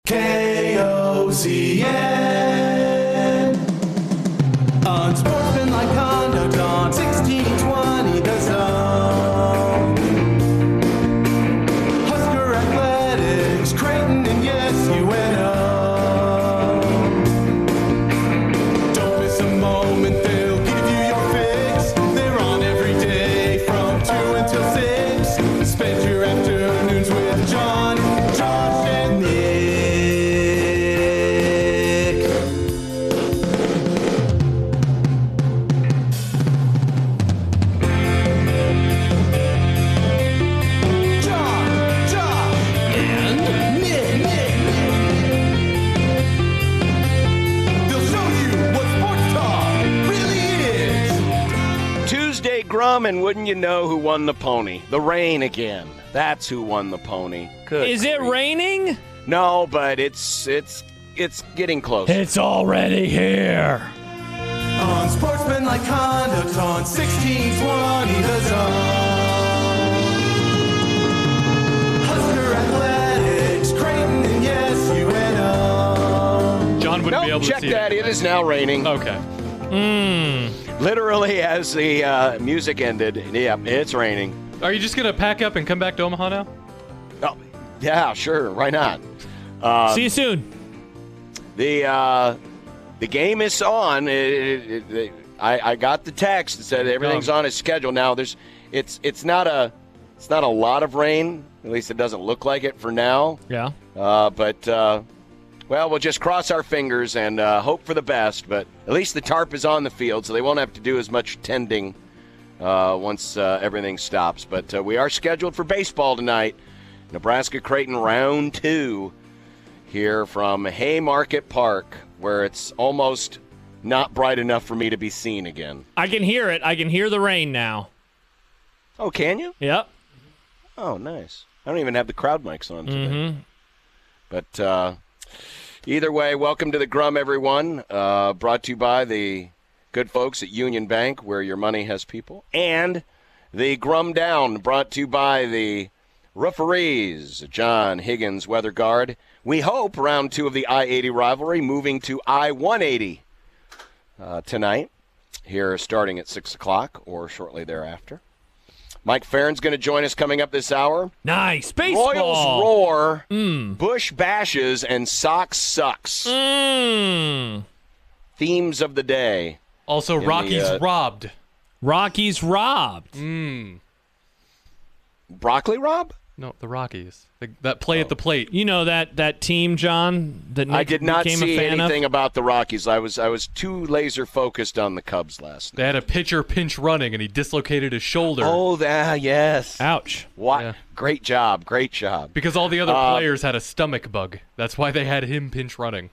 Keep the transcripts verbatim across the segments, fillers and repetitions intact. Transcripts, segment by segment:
K O Z N. Unsportsmanlike conduct on sixteen twenty The Zone. Husker Athletics, Creighton, and yes, U N O. Don't miss a moment, they'll give you your fix. They're on every day from two until six. Spend your afternoons with John, Josh, and Nick. John, Josh, and Nick. They'll show you what sports talk really is. Tuesday Grum, and wouldn't you know who won the pony? The rain again. That's who won the pony. Good Is it grief. raining? No, but it's it's it's getting close. It's already here. Unsportsmanlike conduct on sixteen twenty The Zone. Husker Athletics, Creighton, and yes, U N O. John wouldn't be able Nope, to check see that. it. It is now raining. Okay. Literally, as the uh, music ended, yeah, it's raining. Are you just going to pack up and come back to Omaha now? Oh, yeah, sure. Why not? Um, See you soon. The uh, the game is on. It, it, it, I, I got the text that said everything's on its schedule. Now there's it's it's not a it's not a lot of rain. At least it doesn't look like it for now. Yeah. Uh, but uh, well, we'll just cross our fingers and uh, hope for the best. But at least the tarp is on the field, so they won't have to do as much tending uh, once uh, everything stops. But uh, we are scheduled for baseball tonight. Nebraska Creighton round two here from Haymarket Park, where it's almost not bright enough for me to be seen again. I can hear it. I can hear the rain now. Oh, can you? Yep. Oh, nice. I don't even have the crowd mics on today. Mm-hmm. But uh, either way, welcome to the Grum, everyone. Uh, brought to you by the good folks at Union Bank, where your money has people. And the Grum Down, brought to you by the referees, John Higgins, Weather Guard. We hope round two of the I eighty rivalry moving to I one eighty uh, tonight, here starting at six o'clock or shortly thereafter. Mike Farron's going to join us coming up this hour. Nice. Baseball. Royals roar, Mm. Bush bashes, and Sox sucks. Mm. Themes of the day. Also, In the, Rockies uh, robbed. Rockies robbed. Mm. Broccoli Rob? No, the Rockies. The, that play at the plate. You know that that team, John, that Nick I did not became see a fan anything of? about the Rockies. I was I was too laser focused on the Cubs last They night. had a pitcher pinch running, and he dislocated his shoulder. Oh, that yes. Ouch. What? Yeah. Great job, great job. Because all the other Uh, players had a stomach bug. That's why they had him pinch running.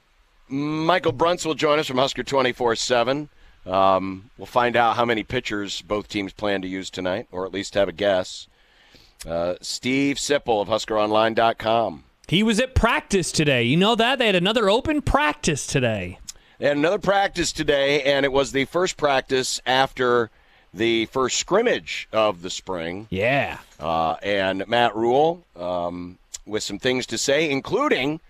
Michael Bruntz will join us from Husker twenty-four seven. Um, we'll find out how many pitchers both teams plan to use tonight, or at least have a guess. Uh, Steve Sipple of Husker Online dot com. He was at practice today. You know that? They had another open practice today. They had another practice today, and it was the first practice after the first scrimmage of the spring. Yeah. Uh, and Matt Rule um, with some things to say, including,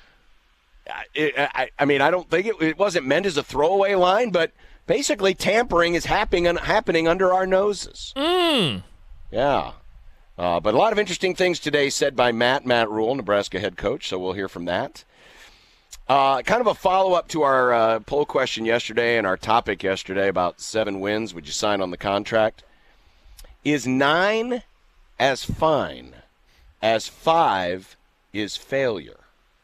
I, I, I mean, I don't think it, it wasn't meant as a throwaway line, but basically tampering is happening, happening under our noses. Mm. Yeah. Uh, but a lot of interesting things today said by Matt, Matt Rule, Nebraska head coach, so we'll hear from that. Uh, kind of a follow-up to our uh, poll question yesterday and our topic yesterday about seven wins. Would you sign on the contract? Is nine as fine as five is failure?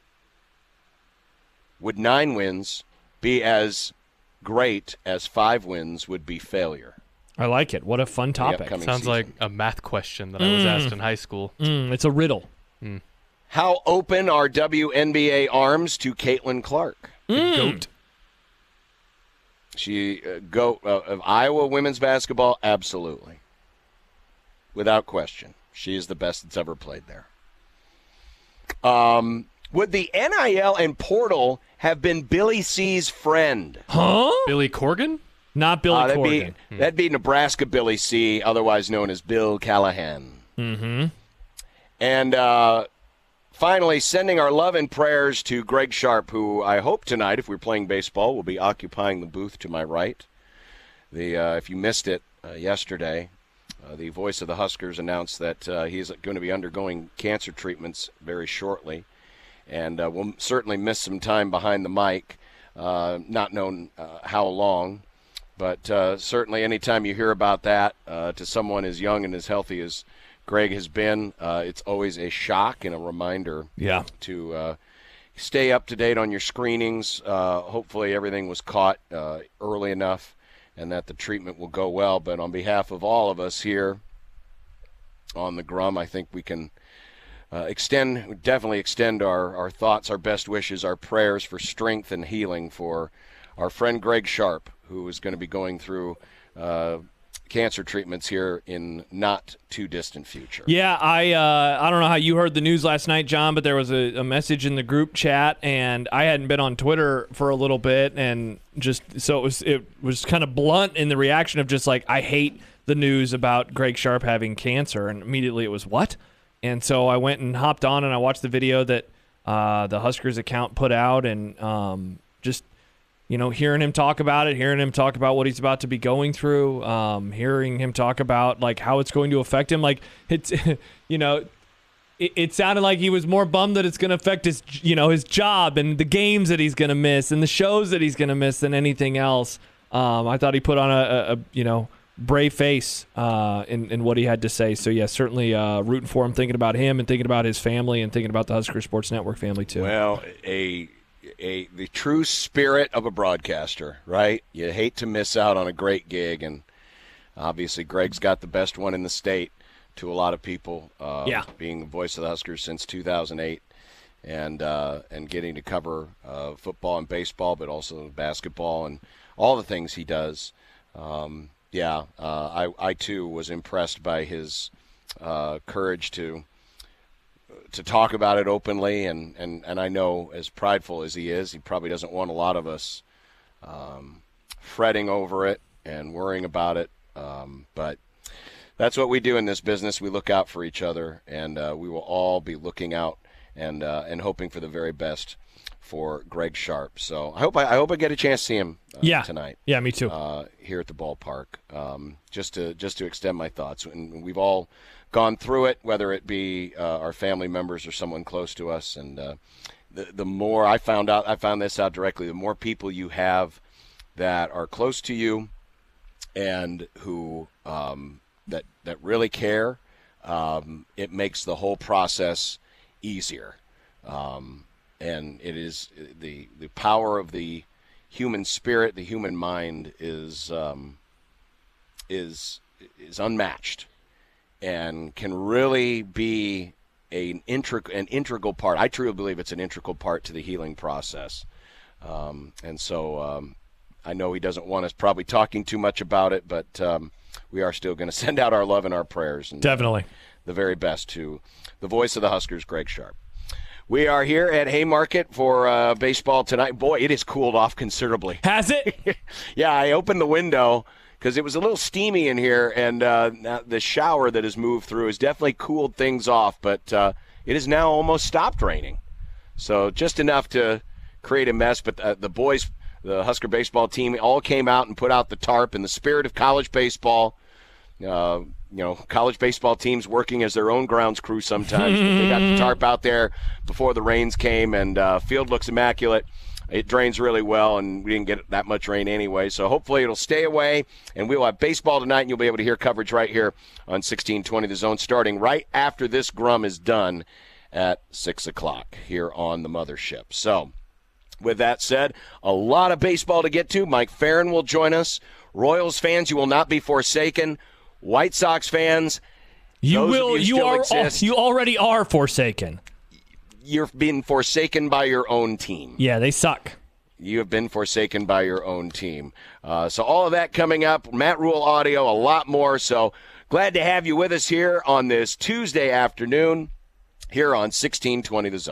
Would nine wins be as great as five wins would be failure? I like it. What a fun topic. upcoming Sounds season. like a math question that I was Mm. asked in high school. Mm, it's a riddle. How open are W N B A arms to Caitlin Clark? The Mm. goat. She uh, go uh, of Iowa women's basketball, absolutely, without question. She is the best that's ever played there. Um, would the N I L and portal have been Billy C's friend? Huh? Billy Corgan? Not Billy Uh, that'd Corgan. be that'd be Nebraska Billy C, otherwise known as Bill Callahan. Mm-hmm. And uh, finally, sending our love and prayers to Greg Sharp, who I hope tonight, if we're playing baseball, will be occupying the booth to my right. The uh, if you missed it uh, yesterday, uh, the voice of the Huskers announced that uh, he's going to be undergoing cancer treatments very shortly, and uh, will certainly miss some time behind the mic, uh, not known uh, how long. But uh, certainly anytime you hear about that uh, to someone as young and as healthy as Greg has been, uh, it's always a shock and a reminder Yeah. to uh, stay up to date on your screenings. Uh, hopefully everything was caught uh, early enough and that the treatment will go well. But on behalf of all of us here on the Grum, I think we can uh, extend, definitely extend our, our thoughts, our best wishes, our prayers for strength and healing for our friend Greg Sharp, who is going to be going through uh, cancer treatments here in not too distant future. Yeah, I uh, I don't know how you heard the news last night, John, but there was a, a message in the group chat, and I hadn't been on Twitter for a little bit, and just so it was it was kind of blunt in the reaction of just like, I hate the news about Greg Sharp having cancer, and immediately it was what? And so I went and hopped on and I watched the video that uh, the Huskers account put out, and um, just you know, hearing him talk about it, hearing him talk about what he's about to be going through, um, hearing him talk about like how it's going to affect him. Like it's, you know, it, it sounded like he was more bummed that it's going to affect his, you know, his job and the games that he's going to miss and the shows that he's going to miss than anything else. Um, I thought he put on a, a, a you know, brave face uh, in, in what he had to say. So yeah, certainly uh, rooting for him, thinking about him and thinking about his family and thinking about the Husker Sports Network family too. Well, a A, the true spirit of a broadcaster, right? You hate to miss out on a great gig, and obviously Greg's got the best one in the state to a lot of people, uh, yeah. being the voice of the Huskers since two thousand eight and uh, and getting to cover uh, football and baseball, but also basketball and all the things he does. Um, yeah, uh, I, I, too, was impressed by his uh, courage to to talk about it openly, and, and, and I know as prideful as he is, he probably doesn't want a lot of us um, fretting over it and worrying about it. Um, but that's what we do in this business. We look out for each other, and uh, we will all be looking out and uh, and hoping for the very best for Greg Sharp. So I hope I, I hope I get a chance to see him uh, yeah. tonight. Yeah, me too. Uh, here at the ballpark, um, just to just to extend my thoughts. And we've all gone through it, whether it be uh, our family members or someone close to us. And uh, the the more I found out, I found this out directly. The more people you have that are close to you and who um, that that really care, um, it makes the whole process easier. Um, and it is the the power of the human spirit, the human mind is um, is is unmatched, and can really be an, integ- an integral part. I truly believe it's an integral part to the healing process. Um, and so um, I know he doesn't want us probably talking too much about it, but um, we are still going to send out our love and our prayers. And Definitely. The very best to the voice of the Huskers, Greg Sharp. We are here at Haymarket for uh, baseball tonight. Boy, it has cooled off considerably. Has it? Yeah, I opened the window because it was a little steamy in here, and uh, the shower that has moved through has definitely cooled things off, but uh, it has now almost stopped raining. So just enough to create a mess, but uh, the boys, the Husker baseball team, all came out and put out the tarp in the spirit of college baseball. Uh, you know, college baseball teams working as their own grounds crew sometimes, but they got the tarp out there before the rains came, and uh, field looks immaculate. It drains really well, and we didn't get that much rain anyway, so hopefully it'll stay away, and we will have baseball tonight, and you'll be able to hear coverage right here on sixteen twenty The Zone, starting right after this Grum is done at six o'clock here on the Mothership. So with that said, a lot of baseball to get to. Mike Farron will join us. Royals fans, you will not be forsaken. White Sox fans, you will. You, you are. exist, you already are forsaken. You're being forsaken by your own team. Yeah, they suck. You have been forsaken by your own team. Uh, so all of that coming up. Matt Rule audio, a lot more. So glad to have you with us here on this Tuesday afternoon here on sixteen twenty The Zone.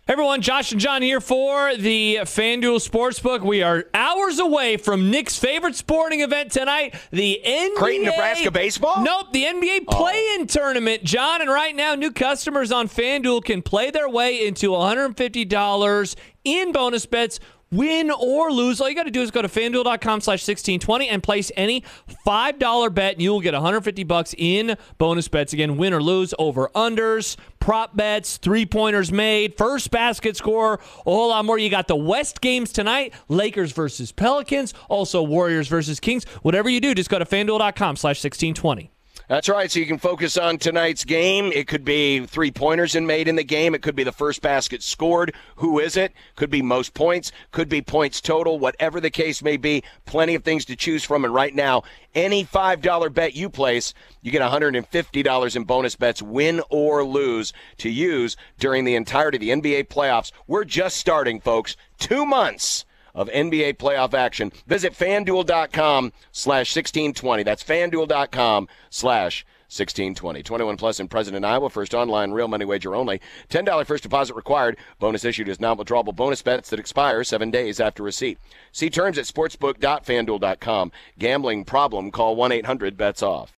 Everyone, Josh and John here for the FanDuel Sportsbook. We are hours away from Nick's favorite sporting event tonight, the N B A. Creighton, Nebraska baseball? Nope, the N B A play-in tournament, John. And right now, new customers on FanDuel can play their way into one hundred fifty dollars in bonus bets. Win or lose, all you got to do is go to FanDuel.com slash sixteen twenty and place any five dollar bet, and you will get one hundred fifty bucks in bonus bets. Again, win or lose, over-unders, prop bets, three-pointers made, first basket score, a whole lot more. You got the West games tonight, Lakers versus Pelicans, also Warriors versus Kings. Whatever you do, just go to FanDuel.com slash sixteen twenty. That's right, so you can focus on tonight's game. It could be three-pointers in made in the game. It could be the first basket scored. Who is it? Could be most points. Could be points total. Whatever the case may be, plenty of things to choose from. And right now, any five dollar bet you place, you get one hundred fifty dollars in bonus bets, win or lose, to use during the entirety of the N B A playoffs. We're just starting, folks. Two months of N B A playoff action. Visit FanDuel.com slash 1620. That's FanDuel.com slash 1620. twenty-one plus in President Iowa. First online real money wager only. ten dollars first deposit required. Bonus issued as non-withdrawable bonus bets that expire seven days after receipt. See terms at sportsbook dot fanduel dot com. Gambling problem? Call one eight hundred bets off.